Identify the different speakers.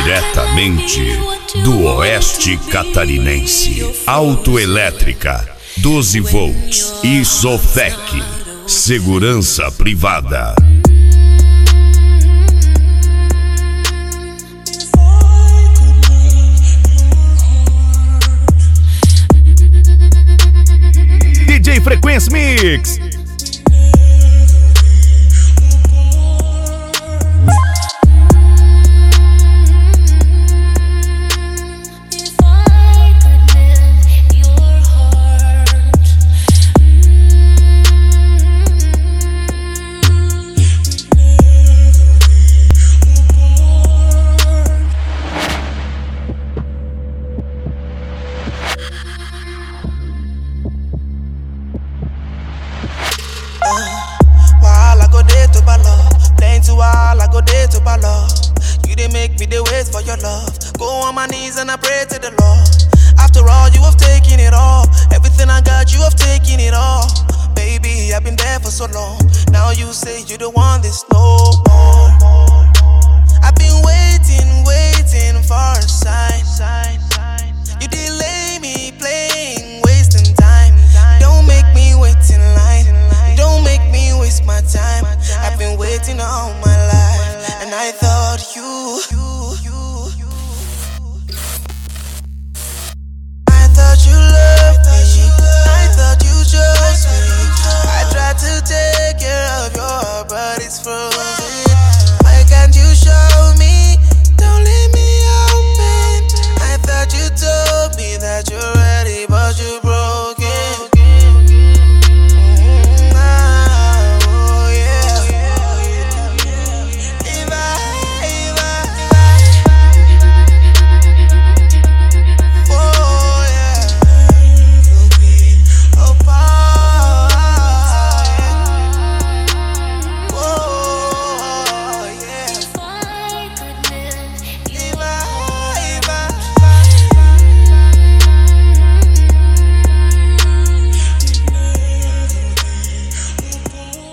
Speaker 1: Diretamente do Oeste Catarinense, Autoelétrica, 12 volts, Isofec, segurança privada.
Speaker 2: DJ Frequency Mix.
Speaker 3: You didn't make me the wait for your love. Go on my knees and I pray to the Lord. After all, you have taken it all. Everything I got, you have taken it all. Baby, I've been there for so long. Now you say you don't want this no more.